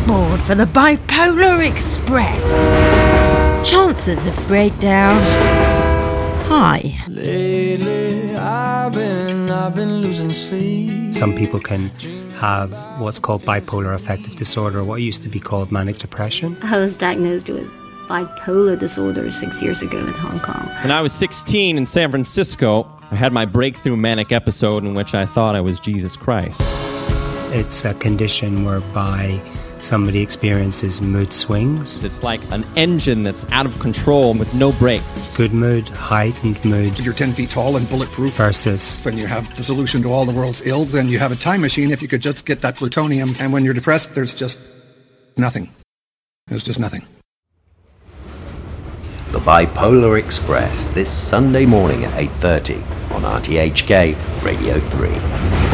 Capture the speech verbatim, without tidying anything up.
aboard for the Bipolar Express. Chances of breakdown high. Lately, I've been, I've been losing sleep. Some people can have what's called bipolar affective disorder, what used to be called manic depression. I was diagnosed with bipolar disorder six years ago in Hong Kong. When I was sixteen in San Francisco, I had my breakthrough manic episode in which I thought I was Jesus Christ. It's a condition whereby somebody experiences mood swings. It's like an engine that's out of control with no brakes. Good mood, heightened mood. You're ten feet tall and bulletproof. Versus when you have the solution to all the world's ills and you have a time machine if you could just get that plutonium. And when you're depressed, there's just nothing. There's just nothing. The Bipolar Express, this Sunday morning at eight thirty on R T H K Radio three.